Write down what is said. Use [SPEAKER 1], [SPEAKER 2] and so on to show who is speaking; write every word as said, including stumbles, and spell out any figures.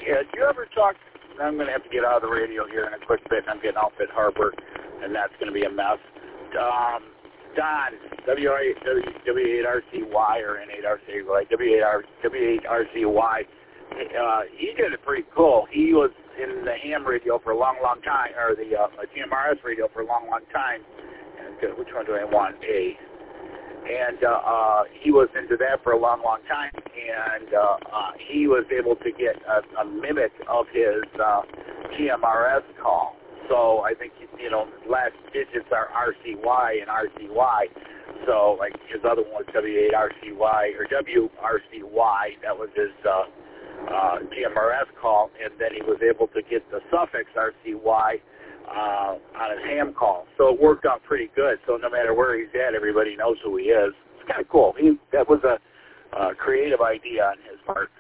[SPEAKER 1] Yeah, did you ever talk, I'm going to have to get out of the radio here in a quick bit, and I'm getting off at Harbor, and that's going to be a mess. Um, Don, W eight R C Y or N eight R C Y, W eight R C Y, uh, he did it pretty cool. He was in the ham radio for a long, long time, or the uh, G M R S radio for a long, long time. And uh, which one do I want? A. And uh, uh, he was into that for a long, long time, and uh, uh, he was able to get a, a mimic of his uh, G M R S call. So I think, you know, last digits are R C Y and R C Y. So, like, his other one was W eight R C Y, or W R C Y. That was his uh, uh, G M R S call, and then he was able to get the suffix R C Y uh, on his ham call. So it worked out pretty good. So no matter where he's at, everybody knows who he is. It's kind of cool. He, that was a uh, creative idea on his part.